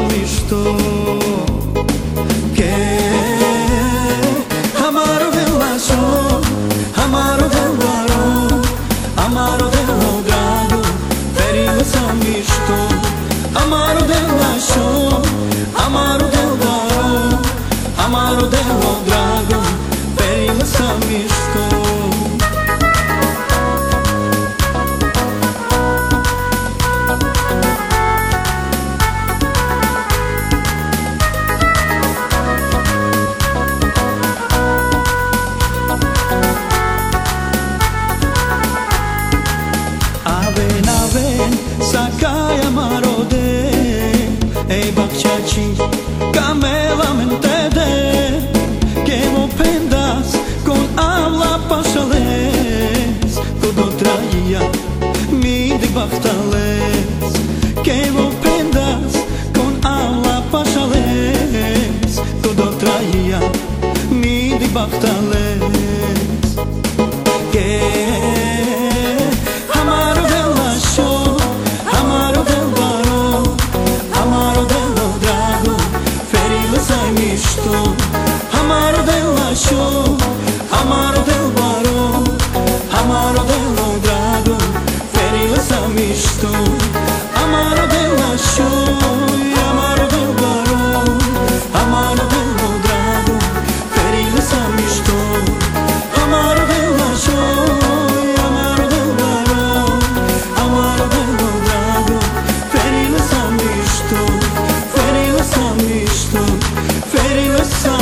mișto. Che amaro della show, amaro del varo, amaro dello drago, perilo sa mișto. Amaro della show, amaro del varo, amaro dello drago, perilo sa mișto. Sakaj amaro de ei bakçaçi camela mentede que mo pendas con alla pasales todo traía mi de bachtales que mo pendas con alla pasales todo traía mi de bachtales que amaro della show, amaro del varo, amaro dello drago, ferilo sai mișto. Amaro della show, amaro del varo, amaro dello drago, ferilo sai mișto. Amaro della show, amaro del varo, amaro dello drago, ferilo sai mișto. Amaro della show, amaro del varo, amaro dello drago, ferilo sa mișto, ferilo sa mișto, ferilo sa